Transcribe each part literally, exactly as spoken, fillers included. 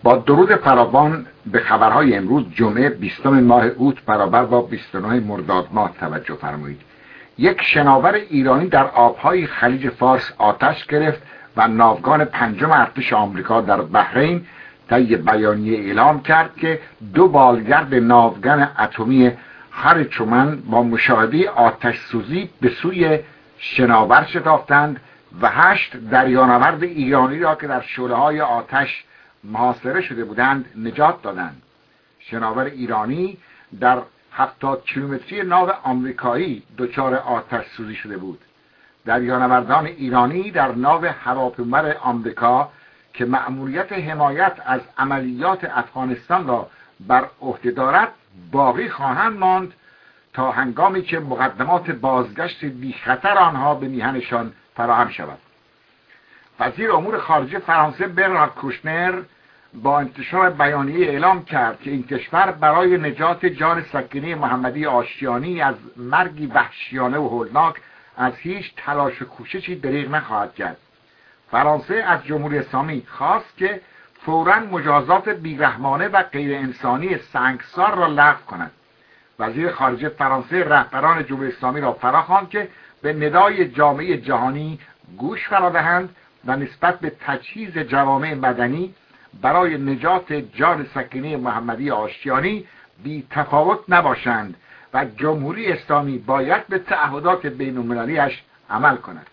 با درود فراوان به خبرهای امروز جمعه بیستم ماه اوت برابر با بیست و نه مرداد ماه توجه فرمایید. یک شناور ایرانی در آبهای خلیج فارس آتش گرفت و ناوگان پنجم ارتش آمریکا در بحرین طی بیانیه اعلام کرد که دو بالگرد ناوگان اتمی هری ترومن با مشاهده آتش سوزی به سوی شناور شتافتند و هشت دریانورد ایرانی را که در شعله‌های آتش محاصره شده بودند نجات دادند. شناور ایرانی در هفتاد کیلومتری ناو آمریکایی دچار آتش سوزی شده بود. دریانوردان ایرانی در ناو هواپیمابر آمریکا که مأموریت حمایت از عملیات افغانستان را بر عهده دارد باقی خواهند ماند تا هنگامی که مقدمات بازگشت بی خطر آنها به میهنشان فراهم شود. وزیر امور خارجه فرانسه برنارد کوشنر با انتشار بیانیه اعلام کرد که این کشور برای نجات جان سکینه محمدی آشتیانی از مرگی وحشیانه و هولناک از هیچ تلاش و کوششی دریغ نخواهد کرد. فرانسه از جمهوری اسلامی خواست که فوراً مجازات بیرحمانه و غیر انسانی سنگسار را لغو کند. وزیر خارجه فرانسه رهبران جمهوری اسلامی را فراخواند که به ندای جامعه جهانی گوش فرا دهند و نسبت به تجهیز جوامع مدنی برای نجات جان سکینه محمدی آشتیانی بی تفاوت نباشند و جمهوری اسلامی باید به تعهدات بین المللیش عمل کند.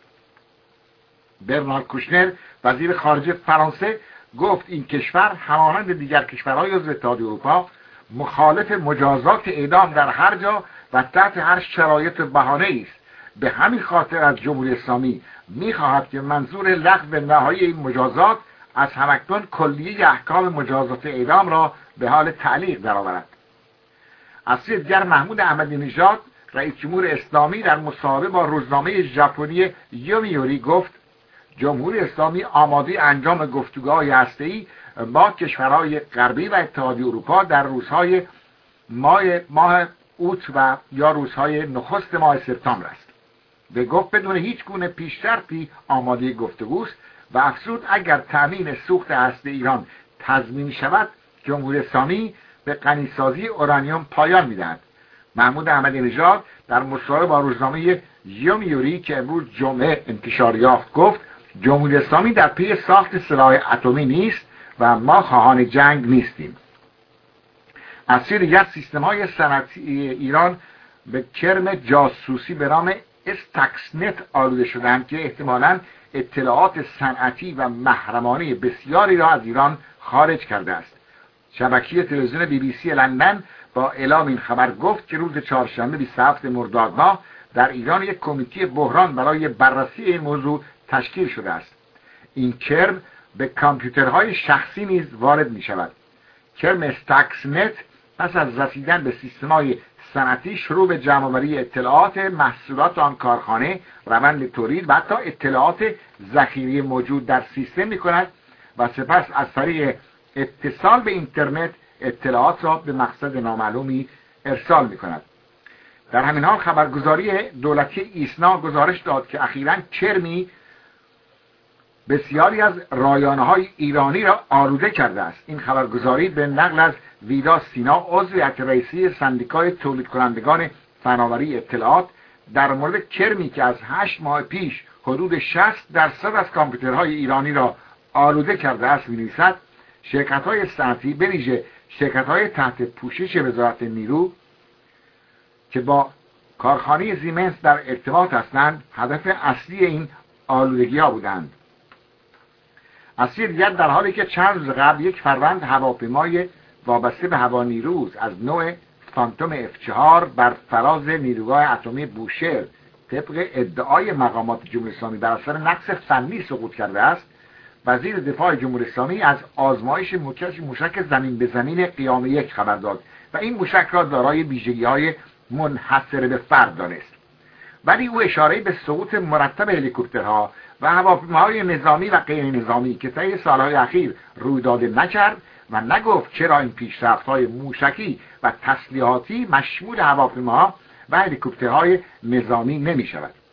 برنارد کوشنر وزیر خارجه فرانسه گفت این کشور همانند دیگر کشورهای عضو اتحادیه اروپا مخالف مجازات اعدام در هر جا و تحت هر شرایط و بهانه‌ای است. به همین خاطر از جمهوری اسلامی می‌خواهد که منظور لغو نهایی این مجازات از همکنون کلیه احکام مجازات اعدام را به حال تعلیق درآورد. از سوی دیگر محمود احمدی نژاد رئیس جمهور اسلامی در مصاحبه با روزنامه ژاپنی یومیوری گفت جمهوری اسلامی آماده انجام گفتگوهای هسته‌ای با کشورهای غربی و اتحادیه اروپا در روزهای ماه ماه اوت و یا روزهای نخست ماه سپتامبر است. به گفت بدون هیچ گونه پیش‌شرطی آماده گفتگوست و افزود اگر تامین سوخت هسته ایران تضمین شود جمهوری اسلامی به غنیسازی اورانیوم پایان می‌دهد. محمود احمدی نژاد در مصاحبه با روزنامه یومیوری که امروز جمعه انتشار یافت گفت جمهوری اسلامی در پی ساخت سلاح اتمی نیست و ما خواهان جنگ نیستیم. از سوی دیگر سیستم‌های صنعتی ایران به کرم جاسوسی به نام استاکسنت آلوده شدند که احتمالاً اطلاعات صنعتی و محرمانه بسیاری را از ایران خارج کرده است. شبکه تلویزیون بی بی سی لندن با اعلام این خبر گفت که روز چهارشنبه بیست و هفتم مرداد ماه در ایران یک کمیته بحران برای بررسی این موضوع تشکیل شده است. این کرم به کامپیوترهای شخصی نیز وارد می شود. کرم استاکسنت پس از رسیدن به سیستم‌های صنعتی شروع به جمع‌آوری اطلاعات محصولات آن کارخانه، روند تولید و حتی اطلاعات ذخیره موجود در سیستم می‌کند و سپس از طریق اتصال به اینترنت اطلاعات را به مقصد نامعلومی ارسال می‌کند. در همین حال خبرگزاری دولتی ایسنا گزارش داد که اخیراً کرمی بسیاری از رایانه‌های ایرانی را آلوده کرده است. این خبرگزاری به نقل از ویدا سینا عضو هیئت رئیسه سندیکای تولید کنندگان فناوری اطلاعات در مورد کرمی که از هشت ماه پیش حدود شصت درصد از کامپیوترهای ایرانی را آلوده کرده است می‌نویسد شرکت‌های صنعتی به ویژه شرکت‌های تحت پوشش وزارت نیرو که با کارخانه زیمنس در ارتباط هستند هدف اصلی این آلودگی‌ها بودند. از سوی دیگر در حالی که چند روز قبل یک فروند هواپیمای وابسته به هوانیروز از نوع فانتوم اف چهار بر فراز نیروگاه اتمی بوشهر طبق ادعای مقامات جمهوری اسلامی بر اثر نقص فنی سقوط کرده است، وزیر دفاع جمهوری اسلامی از آزمایش موشک زمین به زمین قیام یک خبر داد و این موشک را دارای ویژگی‌های منحصر به فرد دانست. ولی او اشاره به سقوط مرتب هلیکوپترها و هواپیماهای نظامی و غیر نظامی که طی سالهای اخیر روی داده نکرد و نگفت چرا این پیشرفت‌های موشکی و تسلیحاتی مشمول هواپیماها و هلیکوپترهای نظامی نمی‌شود.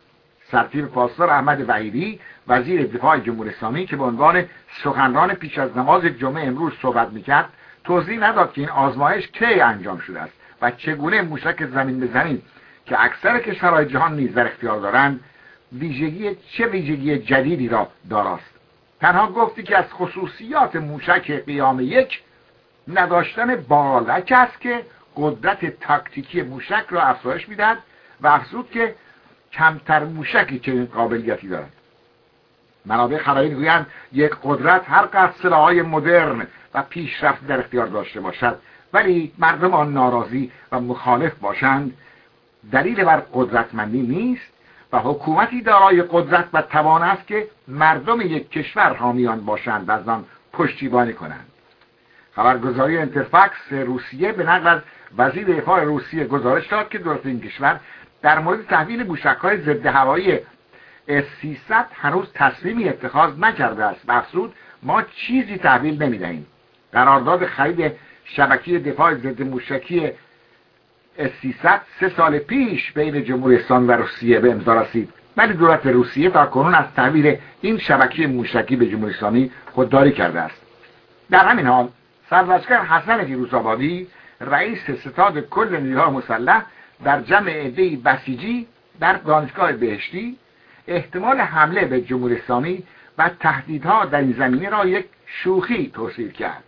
سرتیپ پاسدار احمد وحیدی وزیر دفاع جمهوری اسلامی که به عنوان سخنران پیش از نماز جمعه امروز صحبت میکرد توضیح نداد که این آزمایش کی انجام شده است و چگونه موشک زمین به زمین که اکثر کشورهای جهان نیز در اختیار دارند ویژگی چه ویژگی جدیدی را داراست. تنها گفتی که از خصوصیات موشک قیام یک نداشتن بالک است که قدرت تاکتیکی موشک را افزایش میدهد و افزود که کمتر موشکی چنین قابلیتی دارد. منابع خبری میگویند یک قدرت هر قدر سلاح‌های مدرن و پیشرفته در اختیار داشته باشد ولی مردم آن ناراضی و مخالف باشند دلیل بر قدرتمندی نیست و حکومتی دارای قدرت و توان است که مردم یک کشور حامیان باشند و از آن پشتیبانی کنند. خبرگزاری انترفاکس روسیه به نقل از وزیر دفاع روسیه گزارش داد که دولت این کشور در مورد تحویل موشک‌های ضد هوایی اس سیصد هنوز تصمیمی اتخاذ نکرده است و افزود ما چیزی تحویل نمی‌دهیم. قرارداد خرید شبکه دفاع ضد موشکی اس سیصد سه سال پیش بین جمهوری اسلامی و روسیه به امضا رسید ولی دولت روسیه تاکنون از تحویل این شبکه موشکی به جمهوری اسلامی خودداری کرده است. در همین حال سرلشکر حسن فیروزآبادی رئیس ستاد کل نیروهای مسلح در جمع عده‌ای بسیجی در دانشگاه بهشتی احتمال حمله به جمهوری اسلامی و تهدیدها در این زمینه را یک شوخی توصیف کرد.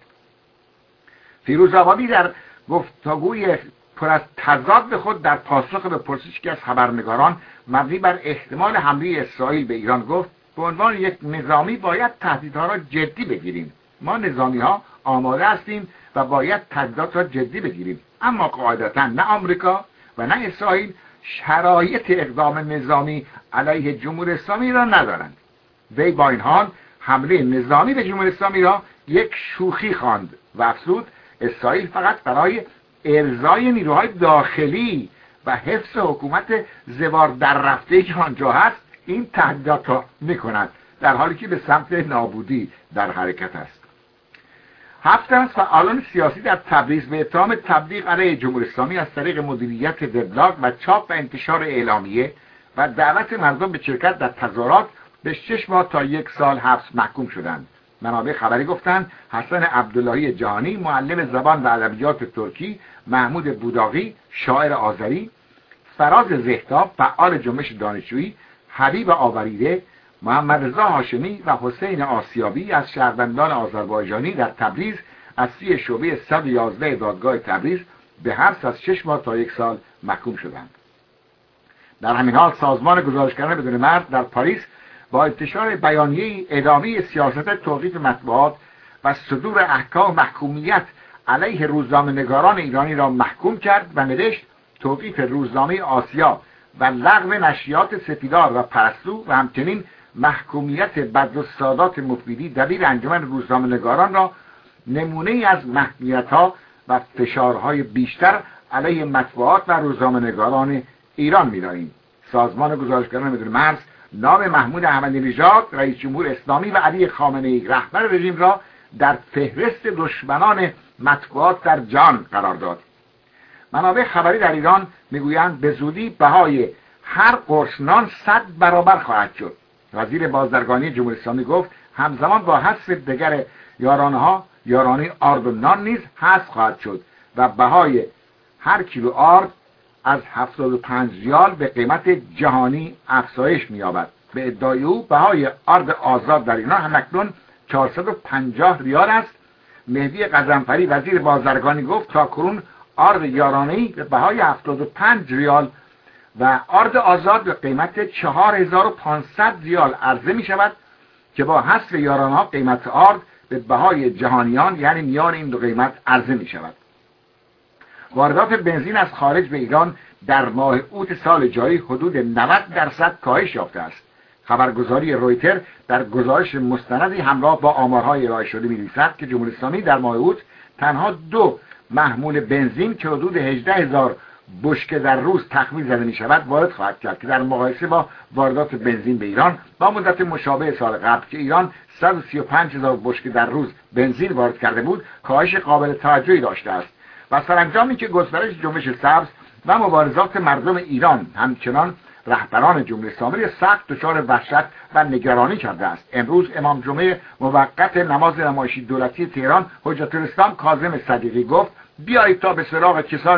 فیروزآبادی در گفتگوی پر از تضاد خود در پاسخ به پرسشی از خبرنگاران مبنی بر احتمال حمله اسرائیل به ایران گفت به عنوان یک نظامی باید تهدیدها را جدی بگیریم. ما نظامی ها آماده هستیم و باید تهدیدات را جدی بگیریم، اما قاعدتا نه آمریکا و نه اسرائیل شرایط اقدام نظامی علیه جمهوری اسلامی را ندارند. وی با این حال حمله نظامی به جمهوری اسلامی را یک شوخی خواند و افزود اسرائیل فقط برای ارضای نیروهای داخلی و حفظ حکومت زوار در رفته که آنجا هست این تهدیدات را می‌کند، در حالی که به سمت نابودی در حرکت است. هفت از فعالان سیاسی در تبریز به اتهام تبلیغ علیه جمهوری اسلامی از طریق مدیریت وبلاگ و چاپ و انتشار اعلامیه و دعوت مردم به شرکت در تظاهرات به شش ماه تا یک سال حبس محکوم شدند. منابع خبری گفتند حسن عبداللهی جهانی معلم زبان و ادبیات ترکی، محمود بوداقی شاعر آذری، فراز زهتاب فعال جنبش دانشجویی، حبیب آوریده، محمد رضا هاشمی و حسین آسیابی از شهروندان آذربایجانی در تبریز از سوی شعبه صد و یازده دادگاه تبریز به حبس از شش ماه تا یک سال محکوم شدند. در همین حال سازمان گزارشگران بدون مرز در پاریس با انتشار بیانیه ادامه سیاست توقیف مطبوعات و صدور احکام محکومیت علیه روزنامه‌نگاران ایرانی را محکوم کرد و نوشت توقیف روزنامه آسیا و لغو نشریات سپیدار و پرستو و همچنین محکومیت بدرالسادات مفیدی دبیر انجمن روزنامه‌نگاران را نمونه از محکومیت‌ها و فشارهای بیشتر علیه مطبوعات و روزنامه‌نگاران ایران می‌دانیم. سازمان گزارشگران بدون مرز نام محمود احمدی نژاد رئیس جمهور اسلامی و علی خامنه‌ای رهبر رژیم را در فهرست دشمنان مطبوعات در جهان قرار داد. منابع خبری در ایران میگویند به زودی بهای هر قرص نان صد برابر خواهد شد. وزیر بازرگانی جمهوری اسلامی گفت همزمان با حذف دیگر یارانه‌ها یارانه آرد و نان نیز حذف خواهد شد و بهای هر کیلو آرد از هفتاد و پنج ریال به قیمت جهانی افزایش می‌یابد. به ادعای او بهای آرد آزاد در ایران همکنون چهارصد و پنجاه ریال است. مهدی قزنفری وزیر بازرگانی گفت تاکنون آرد یارانه‌ای به بهای هفتاد و پنج ریال و آرد آزاد به قیمت چهار هزار و پانصد ریال عرضه می شود که با حذف یارانه‌ها قیمت آرد به بهای جهانیان یعنی میان این دو قیمت عرضه می شود. واردات بنزین از خارج به ایران در ماه اوت سال جاری حدود نود درصد کاهش یافته است. خبرگزاری رویتر در گزارش مستندی همراه با آمارهای ارائه شده می‌نویسد که جمهوری اسلامی در ماه اوت تنها دو محمول بنزین که حدود هجده هزار بشکه در روز تخمین زده می شود وارد خواهد کرد که در مقایسه با واردات بنزین به ایران با مدت مشابه سال قبل که ایران صد و سی و پنج هزار بشکه در روز بنزین وارد کرده بود کاهش قابل توجهی داشته است و سرانجامی که گسترش جنبش سبز و مبارزات مردم ایران همچنان رهبران جمهوری اسلامی سخت دچار وحشت و نگرانی کرده است. امروز امام جمعه موقت نماز نمایشی دولتی تهران حجت الاسلام کاظم صدیقی گفت بیایید تا به سراغ کسانی